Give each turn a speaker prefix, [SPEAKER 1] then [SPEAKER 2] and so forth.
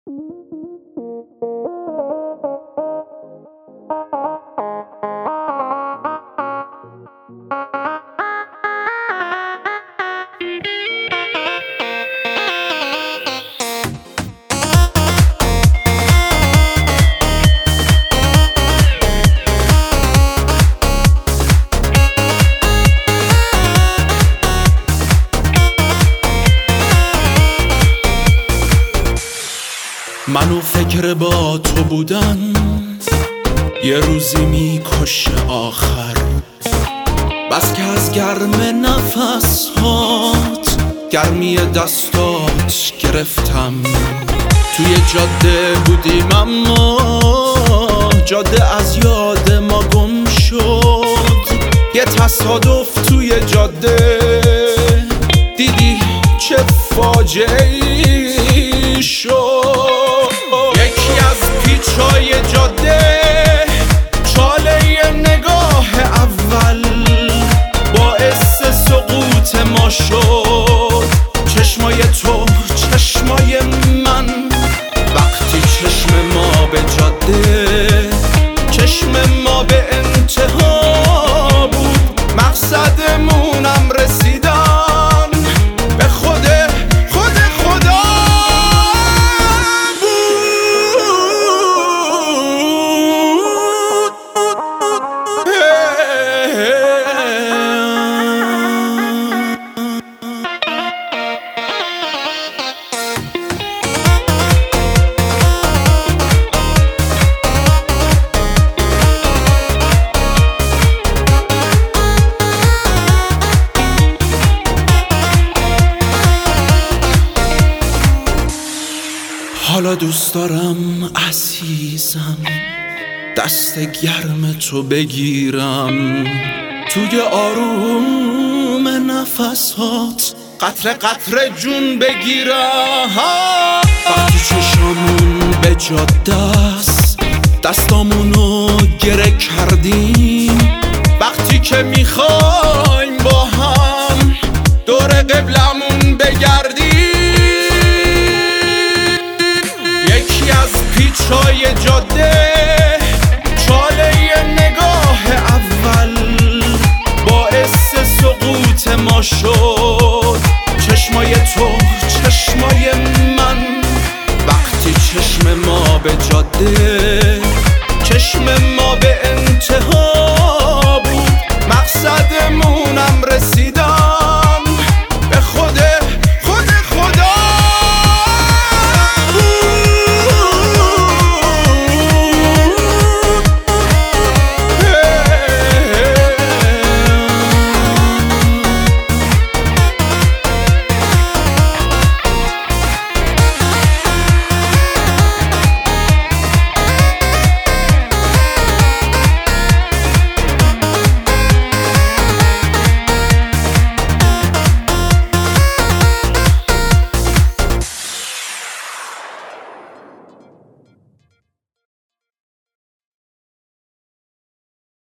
[SPEAKER 1] منو فکر با تو بودن یه روزی میکشه آخر، بس که از گرم نفسات گرمی دستات گرفتم. توی جاده بودیم اما جاده از یاد ما گم شد. یه تصادف توی جاده دیدی چه فاجعه‌ای شد. یکی از پیچای جاده چاله نگاه اول باعث سقوط ما شد. چشمای تو چشمای من وقتی چشم ما به جاده چشم ما به انتها بود، مقصدمونم رسیدن به خود خدا حالا دوست دارم عزیزم دست گرم تو بگیرم، توی آروم نفسات قطره قطره جون بگیرم. وقتی چشامون به جاده است دستامونو گره کردیم، وقتی که میخوایم با هم دور قبلمون بگردیم. یکی از پیچای جاده چاله نگاه اول باعث سقوط ما شد. چشمای تو چشمای من وقتی چشم ما به جاده چشم ما به انتها بود، مقصدمونم رسید